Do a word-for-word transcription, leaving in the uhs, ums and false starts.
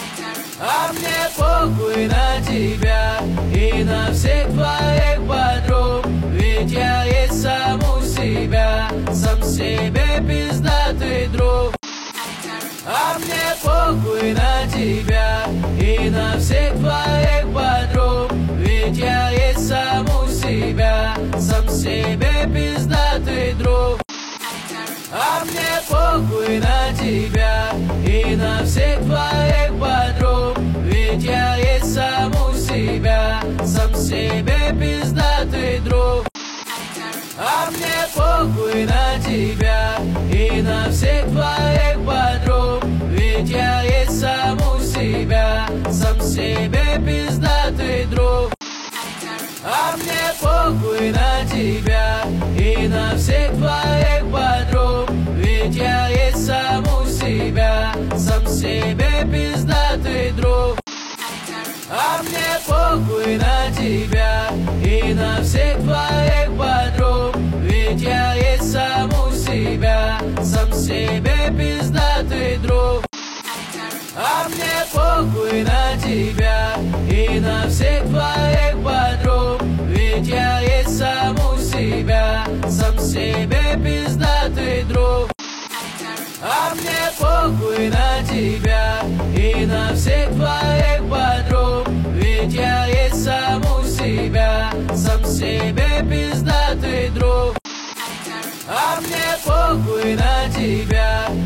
А мне похуй на тебя и на всех твоих подруг, ведь я есть сам у себя, сам себе пиздатый друг. А мне похуй на тебя и на всех твоих подруг, ведь я есть сам у себя, сам себе пиздатый друг. А мне похуй на тебя и на всех твоих подруг, ведь я есть сам у себя, сам себе пиздатый друг. А мне похуй на тебя и на всех твоих подруг, ведь я есть сам у себя, сам себе пиздатый друг. А мне похуй на тебя и на всех твоих подруг, ведь я есть сам у себя, сам себе пиздатый друг. А мне похуй на тебя и на всех твоих подруг, ведь я есть сам у себя, сам себе пиздатый друг. А мне похуй на тебя и на всех твоих подруг, ведь я есть сам у себя, сам себе пиздатый друг. А мне похуй на тебя и на всех твоих